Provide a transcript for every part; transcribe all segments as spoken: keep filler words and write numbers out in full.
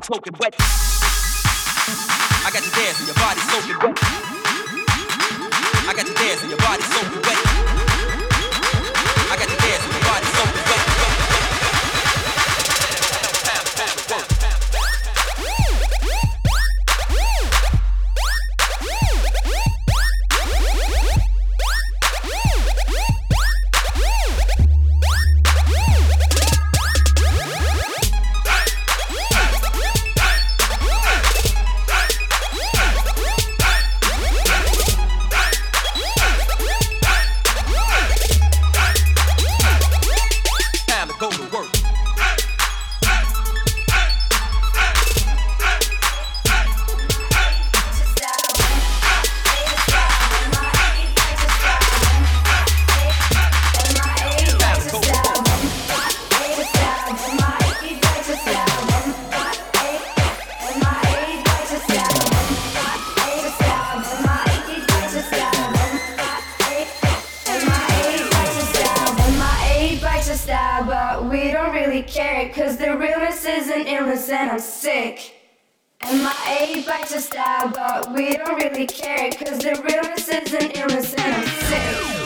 soaking wet. I got you dancing, your body soaking wet. I got you dancing, your body soaking wet. I got you dancing, your body soaking wet. And I'm sick. M I A bites your style, but we don't really care, cause the realness is an illness and I'm sick.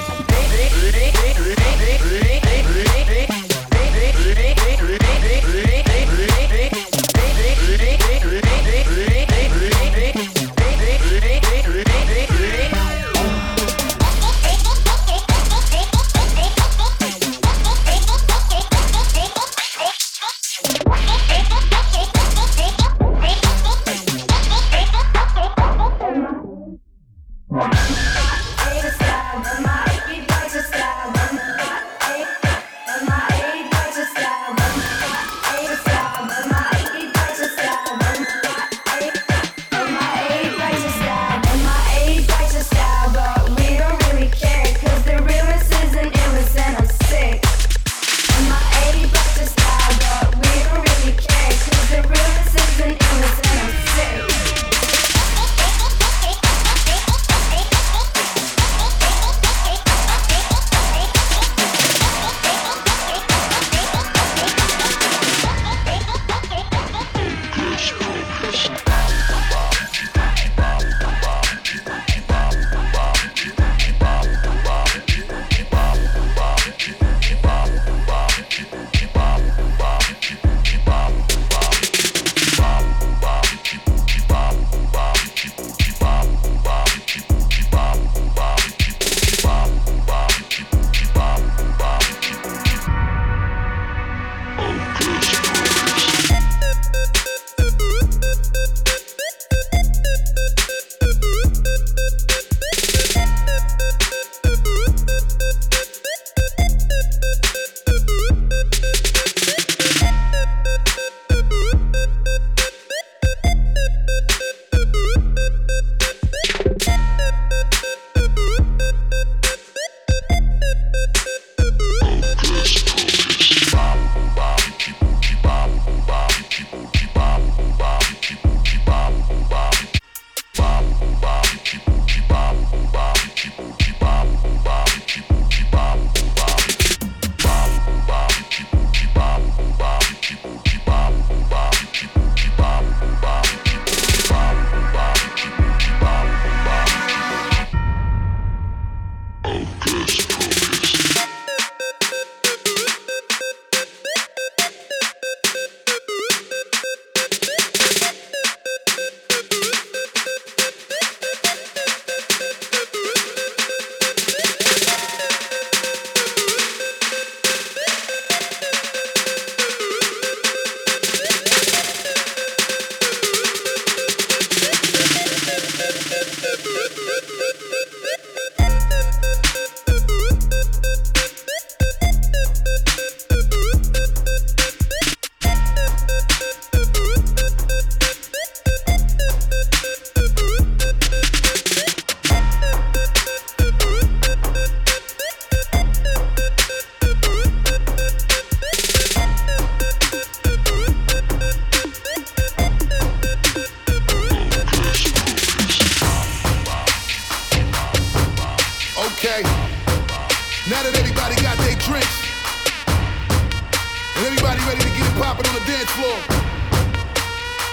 Now that everybody got their drinks, and everybody ready to get it poppin' on the dance floor,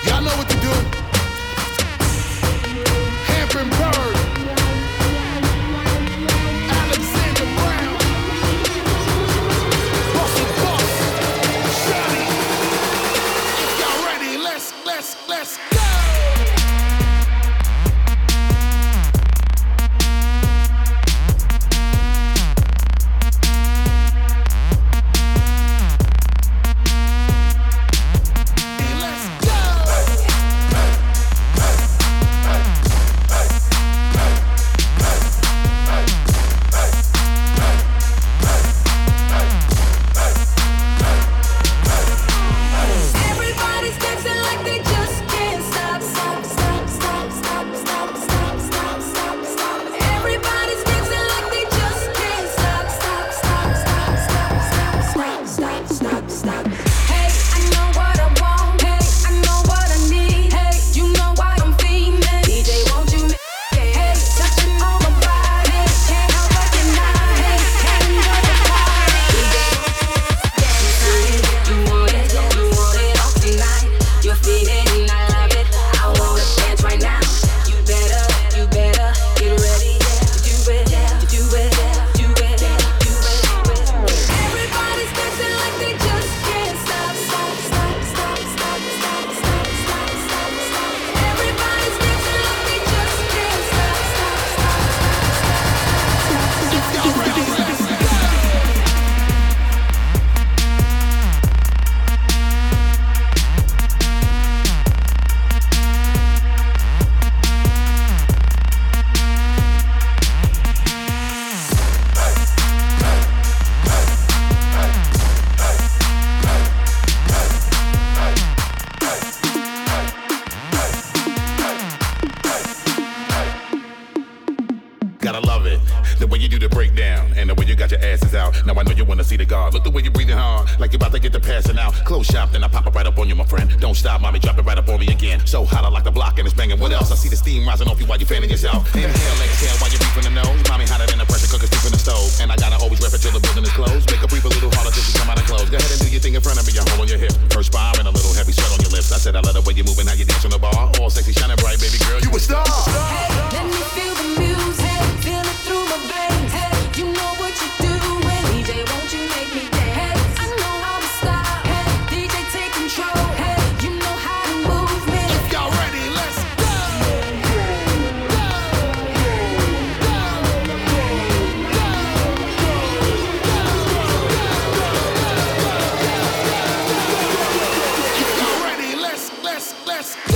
Y'all know what to do. Hampton Bird, Alexander Brown, Russell Buck, Shotty. If y'all ready, let's, let's, let's go. Gotta love it, the way you do the breakdown and the way you got your asses out. Now I know you wanna see the God. Look the way you breathing hard, like you about to get the passing out. Close shop, then I pop it right up on you, my friend. Don't stop, mommy, drop it right up on me again. So hot, I like the block and it's banging. What else? I see the steam rising off you while you fanning yourself. Inhale, exhale while you breathe from the nose. Mommy hotter than a pressure cooker deep in the stove. And I gotta always rep it till the building is closed. Make her breathe a little harder till she come out of clothes. Go ahead and do your thing in front of me, your hold on your hip. First bar and a little heavy sweat on your lips. I said I love the way you moving, how you dance on the bar. All sexy, shining bright, baby girl, you a star. Hey, let me feel the music, feel it through my veins. Hey, you know what you do when D J, won't you make me dance? Hey, I know how to stop. Hey, D J, take control. Hey, you know how to move me. If y'all ready, let's go. If y'all ready, let's, let's, let's go.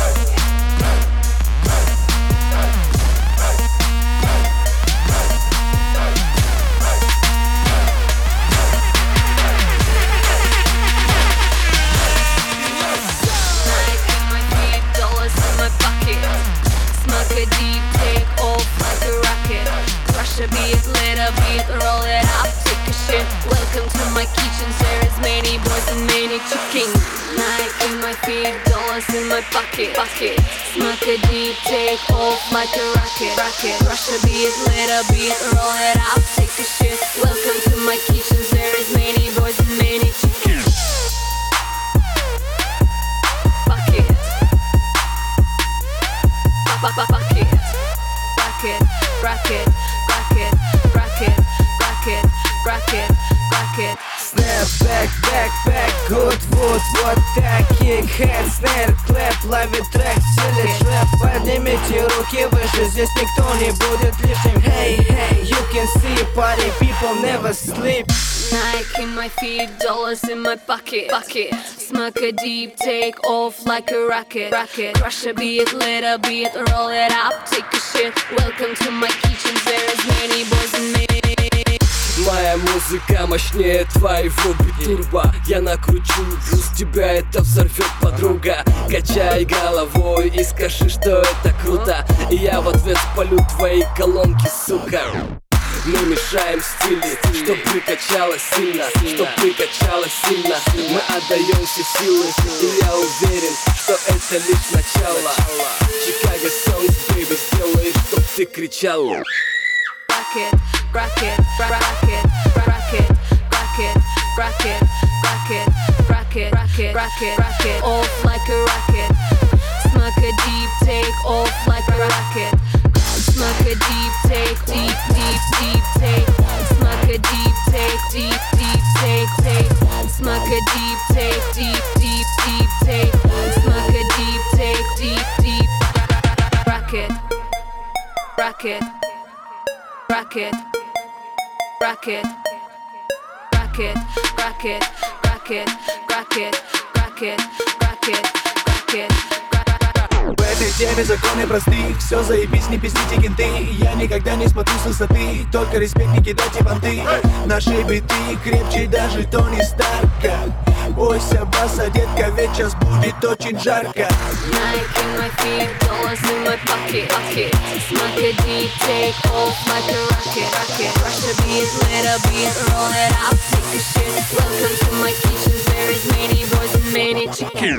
A beat, let a beat, roll it up, take a shit. Welcome to my kitchen, there is many boys and many chickens. Nike in my feet, dollars in my pocket, pocket. Smoke a deep, take off like a rocket, rocket. Rush a beat, let a beat, roll it up, take a shit. Welcome to my kitchen, there is many boys and many chickens. Pocket, pocket, pocket, rocket, rocket. Rocket, rocket, rocket, rocket. Snap, back, back, back, good, вот, вот так. Kick-head, snare, clap, ловит трек, силит рэп. Поднимите руки выше, здесь никто не будет лишним. Hey, hey, you can see, party people never sleep. Nike in my feet, dollars in my pocket, pocket. Smoke a deep, take off like a rocket, rocket. Crush a beat, let a beat, roll it up, take a shit. Welcome to my kitchen, there is many boys and many. Моя музыка мощнее твоего битурба. Я накручу, пусть тебя это взорвет, подруга. Качай головой и скажи, что это круто. И я в ответ спалю твои колонки, сука. Мы мешаем стили, чтобы качало сильно, чтобы качало сильно. Мы отдаем все силы, и я уверен, что это лишь начало. Chicago Songs, baby, сделай, чтоб ты кричал. Rocket, rocket, rocket, rocket, rocket, rocket, rocket, rocket. rocket, rocket, rocket, rocket, off like a rocket. Smack a deep take, off like a rocket. Smack a deep take, deep, deep, deep take. Smack a deep take, deep, deep take, take. Smack a deep take, deep, deep, deep take. Smack a deep take, deep, deep. Rocket, rocket, rocket, rocket, rocket, rocket, rocket, rocket, rocket, rocket, rocket. В этой теме законы просты. Все заебись, не пиздите кенты. Я никогда не смотрю с высоты. Только респект, не кидайте понты. Наши биты крепче даже Тони Старка. Бойся баса, детка, ведь сейчас будет очень жарко. Nike in my feet, dollars in my pocket, pocket. Smack a deep take, off like a rocket, rocket. Rush the beat, let a beat, roll it up, take a shit. Welcome to my kitchen, there is many boys and many chickens.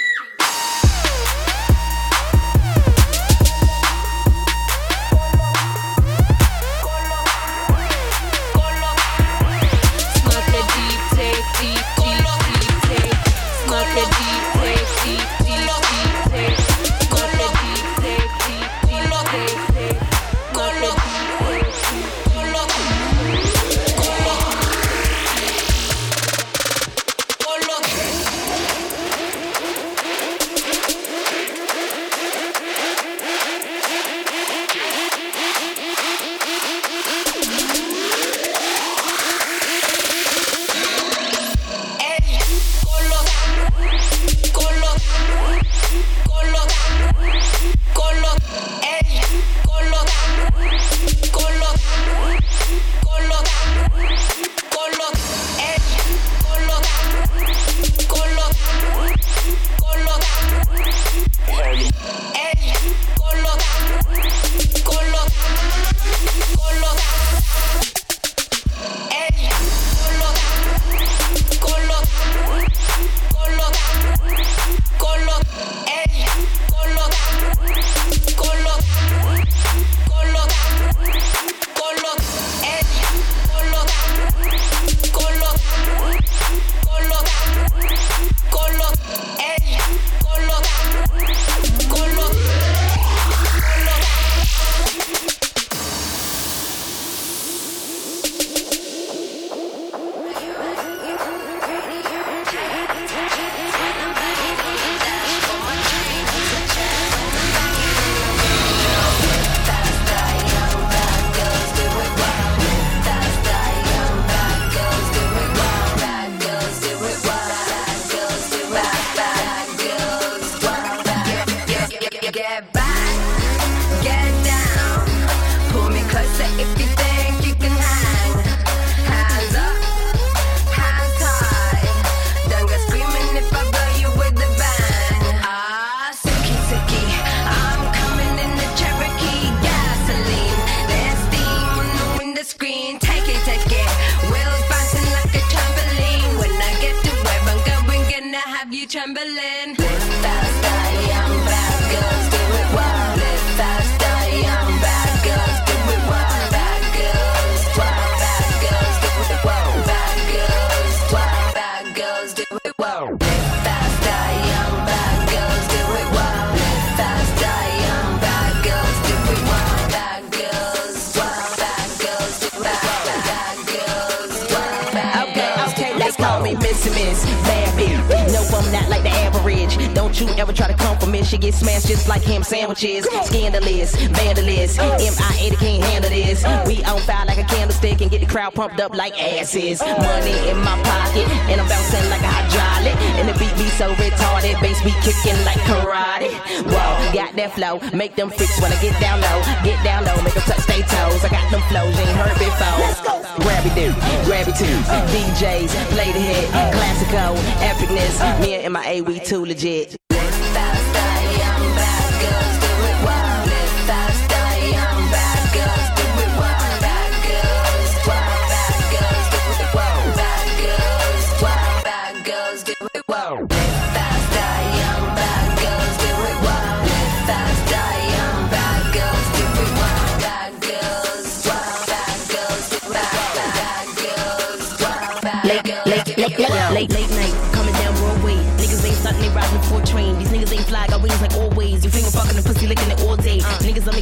Trembling. Live fast, die young, bad girls do it wild. Live fast, die young, bad girls do it wild. Bad girls, wild, bad girls do it wild. Bad girls, wild, bad girls do it wild. Live fast, die young, bad girls do it wild. Live fast, die young, bad girls do it wild. Bad girls, wild, bad girls do it wild. Bad girls, wild, bad girls. Okay, okay, let's call me Missy Miss Bad Bitch. No, I'm not like the average. Don't you ever try to come for me. She get smashed just like ham sandwiches. Scandalous, vandalous. M I A can't handle this. We on fire like a candlestick and get the crowd pumped up like asses. Money in my pocket and I'm bouncing like a hydraulic. And the beat be so retarded, bass be kicking like karate. Whoa, got that flow, make them freaks wanna get down low. Get down low, make them touch their toes. I got them flows you ain't heard before. Let's go. Grab it, dude, grab it too. D Js, play the hit, classical, epicness. Me and my A, we too legit. Live fast, die young, bad girls do it wild. Live fast, die young, bad girls do it wild. Bad girls, wild, bad girls do it wild. Bad girls, wild, bad girls do it wild. Live fast, die young, bad girls do it wild. Live fast, die young, bad girls do it wild. Bad girls, wild, bad girls do it wild. Bad girls, wild, bad girls do it wild. Late, late, late, late, late night, coming down.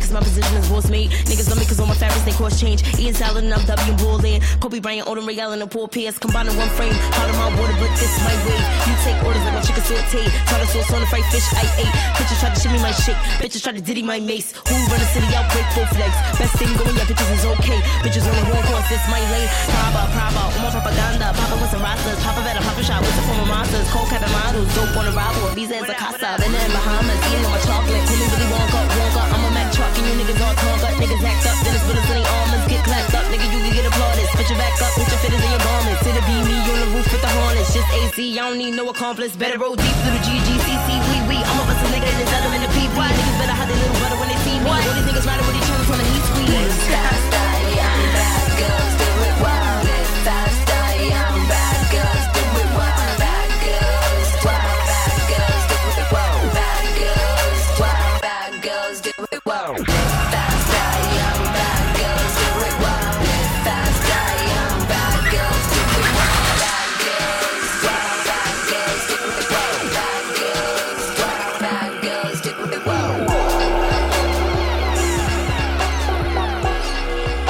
cause my position is boss made. Niggas love me cause all my fabrics, they cross change. Ian salad and I'm W ballin'. Kobe Bryant, Odom Ray Allen, and Paul Pierce. Combined in one frame. Part of my water, but this is my way. You take orders like my chicken saute. Tartar sauce on the fried fish I ate. Bitches try to shimmy my shake. Bitches try to diddy my mace. Who run the city out, break both legs. Best thing going, yeah, bitches is okay. Bitches on the wrong course, this my lane. Prava, Prava, all my propaganda. Papa with some rastas. Papa better papa shot with some former monsters. Cold cabin models, dope on the rival. Visa is a casa. Been in Bahamas, eating on my chocolate. Really, really wonka, wonka. I'm a Mac truck and you niggas all tonka. Niggas act up, then it's bullets in their armors. Get clapped up, nigga, you can get applauded. Spit your back up, put your fitters in your garments. It'll be me on the roof with the harness. Just A C, I don't need no accomplice. Better roll deep through the G G C C, wee wee. I'm a bustin' nigga in this element of P P. Niggas better hide their little brother when they see me. All these niggas riding with each other from the heat squeeze. Faster, young bad girls do it wild. Live faster, young bad girls do it wild. Bad girls, wild bad girls do it wild. Bad girls, wild bad girls do it wild. Live faster, young bad girls do it wild. Live faster, young bad girls do it wild. Bad girls, wild bad girls do it wild. Bad girls, wild bad girls do it wild.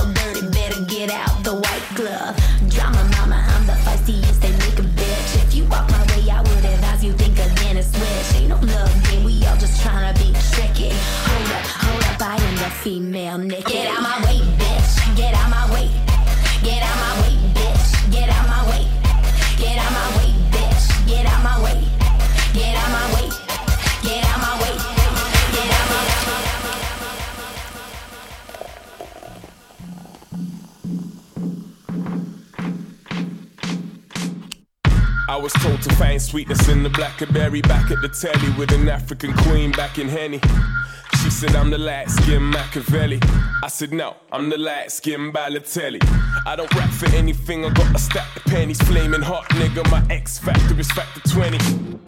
little dirty, better get out the white glove. Drama mama, I'm the feistiest, they make a bitch. If you walk my way, I would advise you think again and switch. Ain't no love game, we all just tryna be tricky. Hold up, hold up, I am the female Nikki. Get out my way, bitch, get out my way. Get out my way, bitch, get out my way. Get out my way, bitch, get out my way. Get out my way, get out my way, get out my way. I was told to find sweetness in the blackberry, back at the telly with an African queen back in Henny. She said I'm the light-skinned Machiavelli. I said no, I'm the light-skinned Balotelli. I don't rap for anything, I got a stack of pennies. Flaming hot nigga, my X factor is factor twenty.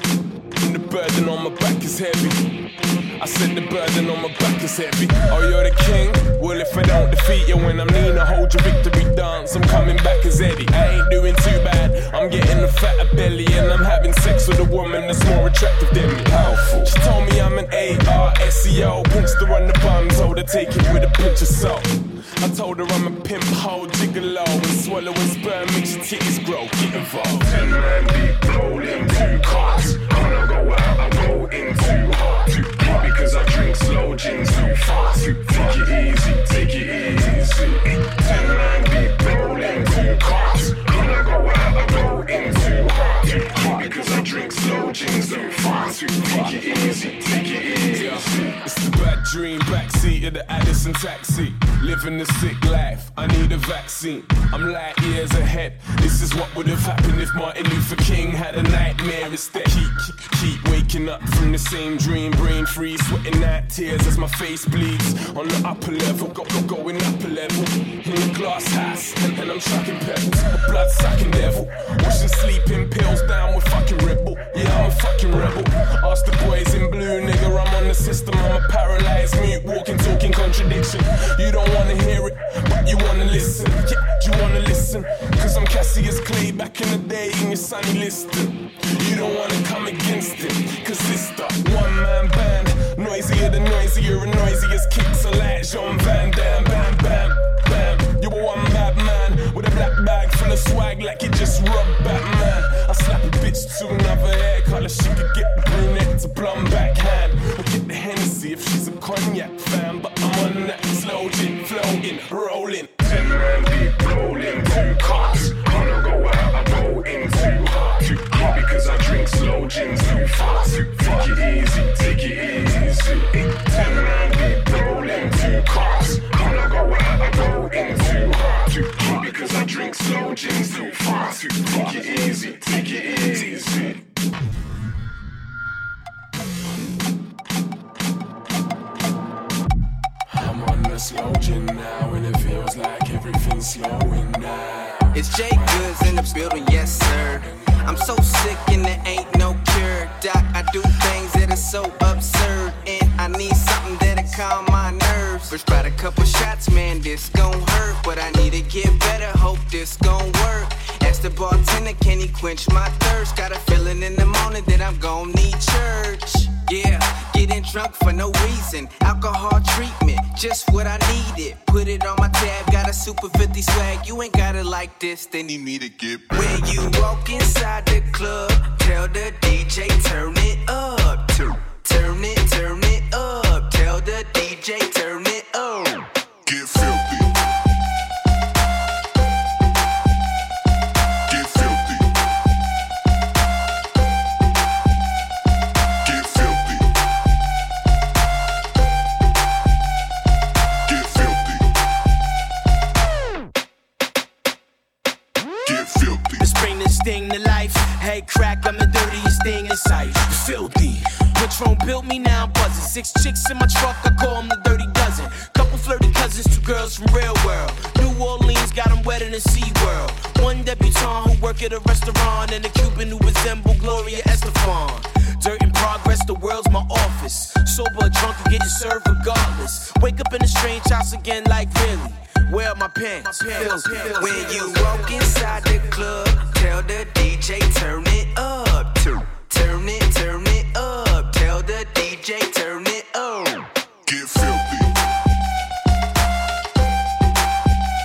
And the burden on my back is heavy. I said the burden on my back is heavy. Oh, you're the king? Well, if I don't defeat you when I'm Nina, hold your victory dance. I'm coming back as Eddie. I ain't doing too bad. I'm getting a fatter belly and I'm having sex with a woman that's more attractive than me. Powerful. She told me I'm an A R S E O. Pinched her on the bum, told her take it with a pinch of salt. I told her I'm a pimp, hoe, gigolo, and swallowing sperm makes your titties grow. Get involved. Ten man deep, rolling two cars. When I go out, I go in too hard. Too deep because I drink slow gin too fast. Take it easy, take it easy. Ten man deep, rolling two cars. When I go out, I go in too hard. Too deep because I drink slow gin too fast. Take it easy, take it easy. It's the bad dream, backseat of the Addison taxi. Living the sick life, I need a vaccine. I'm light years ahead. This is what would have happened if Martin Luther King had a nightmare instead. Keep, keep, keep waking up from the same dream, brain freeze, sweating out tears as my face bleeds. On the upper level, go, go, going up a level. In the glass house, and, and I'm tracking pebbles. A blood sucking devil, washing sleeping pills down with fucking rebel. Yeah, I'm a fucking rebel. Ask the boys in blue, nigga, I'm on the system. I'm a paralyzed mute, walking, talking contradiction. You don't wanna hear it, but you wanna listen. Yeah, you wanna listen, cause I'm Cassius Clay back in the day in your sunny listing. You don't wanna come against it, cause it's the one-man band. Noisier than noisier and noisiest kicks are like Jean Van Damme. Bam, bam, bam. You a one bad man with a black bag full of swag like you just robbed Batman. I slap a bitch to another hair color, she could get the brunette to blonde backhand. Or get the Hennessy if she's a cognac fan, but I'm on that slow gin, floating, rolling. Ten man deep, rolling two cars. When I go out, I go in too hard. Too hard because I drink slow gin too fast. Take it easy, take it easy. Ten man deep, rolling two cars. When I go out, I go in too hard. Too hard because I drink slow gin too fast. Take it easy, take it easy. I'm on the slow gin now, and it feels like everything's slowing down. It's Jay Goods in the building, yes sir. I'm so sick and there ain't no cure. Doc, I do things that are so absurd, and I need something that'll calm my nerves. Prescribe a couple shots, man, this gon' hurt, but I need to get better, hope this gon' work. Ask the bartender, can he quench my thirst? Got a feeling in the morning that I'm gon' need church. Yeah, getting drunk for no reason. Alcohol treatment, just what I needed. Put it on my tab, got a super fifty swag. You ain't got it like this, then you need to get back. When you walk inside the club, tell the D J turn it up. Turn it, turn it up. Tell the D J turn it up. Get filthy. Get filthy. Get filthy. Get filthy. Get filthy. Let's bring this thing to life. Hey, crack, I'm the dirtiest thing in sight. Filthy. Patron built me, now I'm buzzing. Six chicks in my truck, I call them the dirty dozen. Couple flirty cousins, two girls from Real World. New Orleans got them wetter than SeaWorld. One debutante who work at a restaurant, and a Cuban who resemble Gloria Estefan. Dirt in progress, the world's my office. Sober or drunk, you get your served regardless. Wake up in a strange house again like really. Where are my pants? My pants. When you walk inside the club, tell the D J turn it up. Turn it, turn it up. Tell the D J turn it up. Get filthy.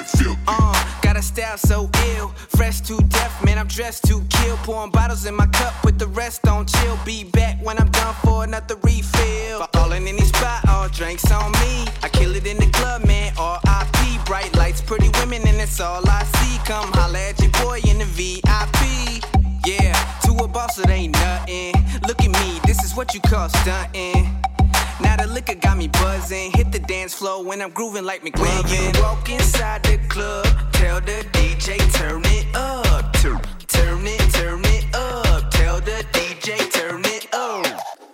Uh, got a style so ill, fresh to death, man, I'm dressed to kill. Pouring bottles in my cup, put the rest on chill. Be back when I'm done for another refill. Falling in this spot, all drinks on me. I kill it in the club, man, R I P. Bright lights, pretty women, and that's all I see. Come holla at your boy in the V I P. Yeah, to a boss it ain't nothing. Look at me, this is what you call stunting. Now the liquor got me buzzing. Hit the dance floor when I'm grooving like McGuire. When you walk inside the club, tell the D J turn it up. Turn, turn it, turn it up. Tell the D J turn it up.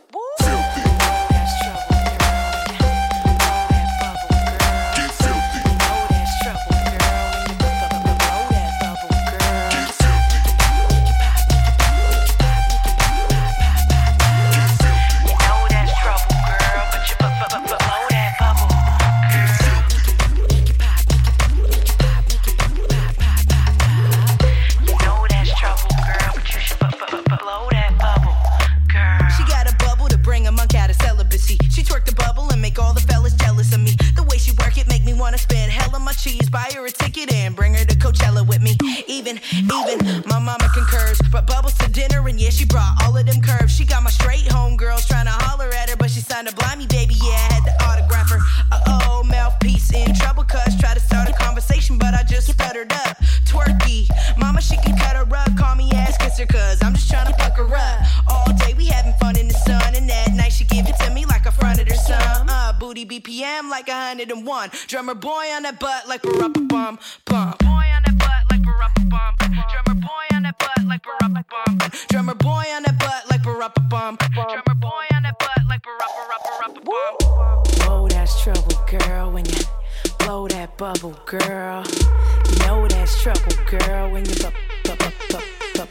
Even my mama concurs, brought bubbles to dinner and yeah, she brought all of them curves. She got my straight home girls trying to holler at her, but she signed a blind me, baby, yeah, I had to autograph her. Uh-oh, mouthpiece in trouble, cuz try to start a conversation, but I just stuttered up. Twerky, mama, she can cut her rug, call me ass kisser, cuz I'm just trying to fuck her up. All day we having fun in the sun, and that night she give it to me like I fronted her son. Uh, booty B P M like one hundred and one. Drummer boy on that butt like ba-rup-a-bum, bum. Boy on that butt like ba-rup-a-bum. Drummer boy on that butt like ba-rup-a-bum. Drummer boy on that butt like ba-rup-a-bum. Drummer boy on that butt like ba-rup-a-rup-a-rup-a-bum. Whoa, that's trouble, girl, when you blow that bubble, girl. You know that's trouble, girl, when you bu- bu- bu- bu- bu-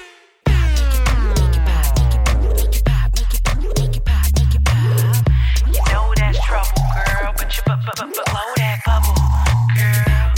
You know that's trouble, girl, but you bu- bu- bu- bu- blow that bubble, girl.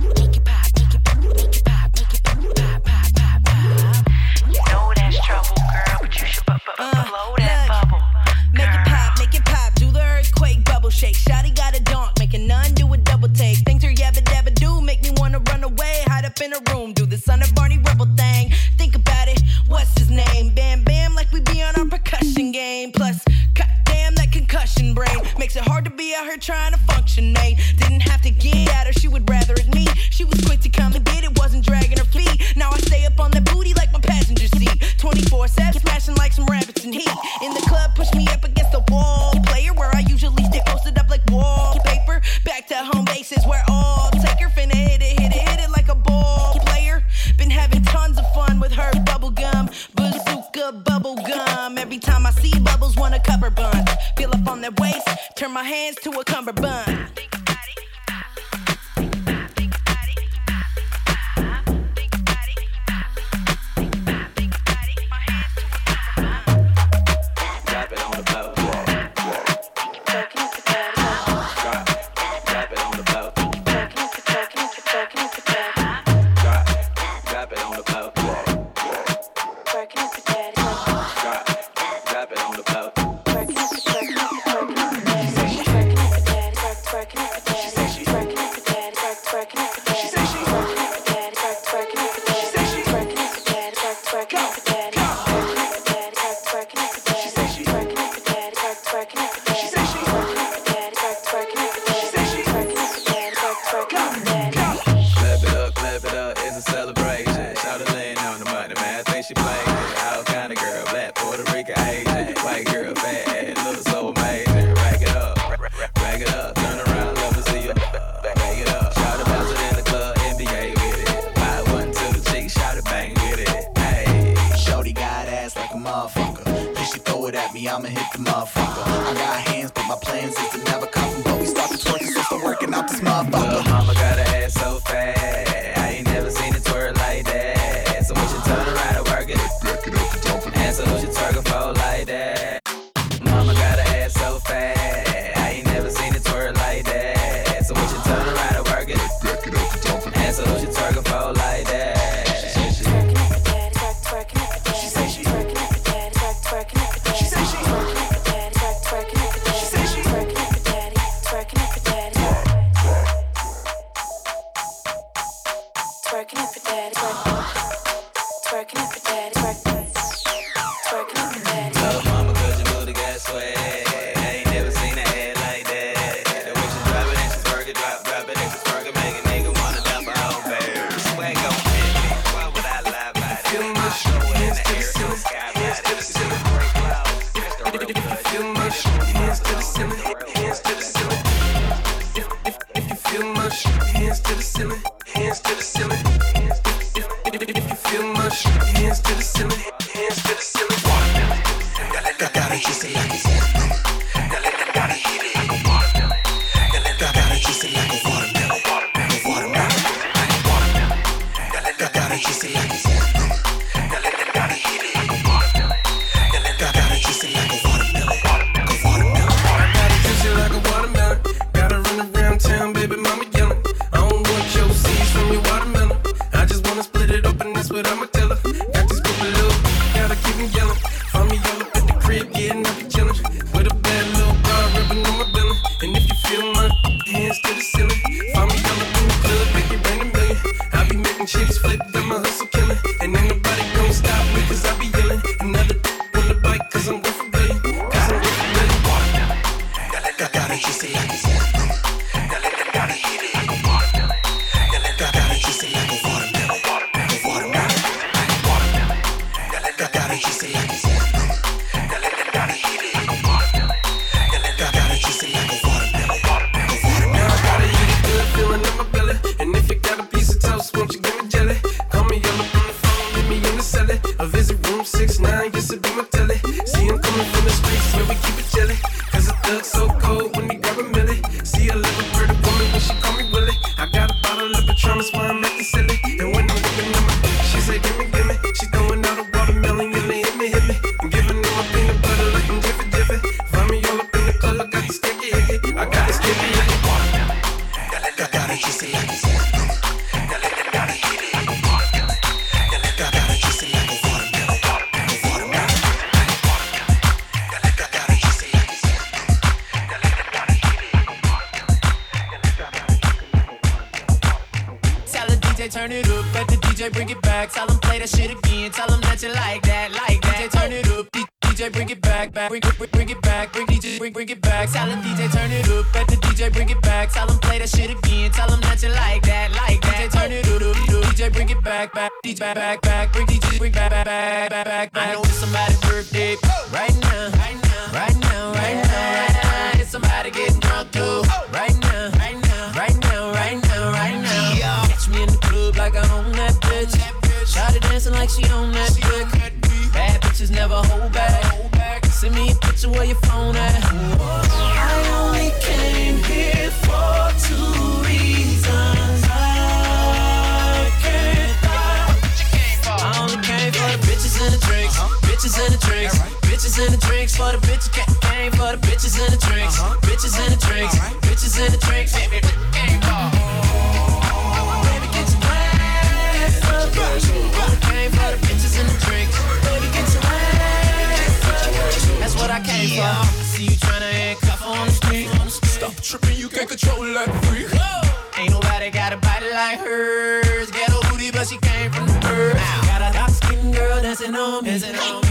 You know that's trouble, girl, but you should bu- bu- bu- blow that bubble. Make it pop, make it pop, do the earthquake, bubble shake. Shawty got a donk, make a nun do a double take. Things her yabba dabba do, make me wanna run away. Hide up in a room, do the son of Barney Rubble thing. Think about it, what's his name? Bam Bam, like we be on our percussion game. Plus, goddamn that concussion brain makes it hard to be out here trying to function, mate. Didn't have to get at her, she would rather it me. She was quick to come and get it, wasn't dragging her feet. Now I stay up on that booty like my passenger seat. twenty-four seven, smashing like some rabbits in heat. In the club, push me up against the wall. Player where I usually stay posted up like wallpaper. Back to home bases where all taker finna hit it, hit it, hit it like a ball player. Been having tons of fun with her bubble gum, bazooka bubble gum. Every time I see bubbles, wanna cover bun. Feel up on that waist, turn my hands to a cummerbund. I'ma hit the motherfucker. I got hands, but my plans is to never come from. But we start to twerk, so start working out this motherfucker. Little mama got her ass so fat, I ain't never seen it twerk like that. So when she turn around and work it, back it up and dump it. And so when she twerk a pole like that. Mama got her ass so fat, I ain't never seen it twerk like that. So when she turn around and work it, back it up and dump it. And so when she twerk a pole like that. daddy, twerking it for daddy, twerking it for daddy. Love mama, cause you move the gas sway. I ain't never seen a head like that. The way she drop it and she twerk it, drop, drop it and she twerk it, make a nigga wanna dump her whole bear. Swag on me, why would I lie about it? Feel my show in the air, no sky, hands to the ceiling. Feel my show, hands to the ceiling, hands to the ceiling. If, if, if you feel my show, hands to the ceiling, hands to the ceiling. If, if, if, if you feel my show, hands to the ceiling, hands to the ceiling. Dale, dale, chise la que sea. Dale, dale, hit it. Dale, dale, chise la que watermelon, watermelon. Dale, dale, chise la que sea. Dale, dale, hit it. Dale, dale, chise la que watermelon, watermelon. I gotta juice it like a watermelon. Gotta run around town, baby, mama yelling. I don't want your seeds from your watermelon. I just wanna split it open, that's what I'ma tell her. Got this group of little, gotta keep me yelling. Find me all up at the crib, getting up and chillin'. With a bad little bra ribbon on my belly. And if you feel my hands to the ceiling, find me all up in the club, make it rain a million. I be making chicks flip, then my hustle killin'. And ain't nobody gon' stop me, cause I be yellin'. Another on the bike, cause I'm good for billion. Cause I'm good for billion. Dale, dale, chise la que sea. Dale, dale, hit it. Dale, dale, chise la que watermelon, watermelon. Dale, dale, chise la que sea. Dale, dale, hit it. Dale, dale, chise la que watermelon, watermelon. Now I gotta eat it good, feeling in my belly. And if you got a piece of toast, won't you give me jelly? Call me all up on the phone, leave me in the celly. A visit room six nine, used to be my telly. See him coming from the streets where we keep it jelly. Cause the thug's so cold when he grab a milli. See a little pretty woman when she call me Willie. I got a bottle of Patron, that's why I'm acting silly. And when I'm giving them a, she say gimme, gimme. She throwing out a watermelon and they hit me, hit me. I'm giving them a peanut butter like I'm Jiffy Jiffy. Find me all up in the club, I got the sticky icky. I got the sticky icky. Dale, dale, chise la que sea. Dale, dale, hit it. Dale, dale, chise la que watermelon, watermelon. Dale, dale, chise la que sea. Dale, dale, hit it. Tell the D J turn it up, let the D J bring it back. Tell him play that shit again, tell him that you like that, like that. D J turn it up, D J bring it back, back, bring it, bring, bring it back, bring D J, bring, bring it back. Tell the D J turn it up, let the D J bring it back. Tell him play that shit again, tell him that you like that, like that. D J turn it up, D J bring it back, back, D J back, back, bring D J, bring back, back, back, back, back, back. I know it's somebody's birthday right now, right now, right now, right now, right now. It's somebody getting drunk too, right now, right now, right now, right now, right now. Catch me in the club like I own that bitch. Shawty dancing like she on that dick. Bad bitches never hold back. Send me a picture where your phone at. I only came here for two reasons. I can't lie. I only came for the bitches and the drinks. Bitches and the drinks. Bitches and the drinks. For the bitches came for the bitches and the drinks. Bitches and the drinks. Bitches and the drinks. Baby, came for. Baby, get your ass up. Came for the bitches and the drinks. Baby, get your ass up. That's what I came for. See you tryna handcuff on the street. Stop tripping, you can't control that freak. Ain't nobody got a body like hers. Ghetto booty, but she came from the bird. Got a dark skin girl dancing on me.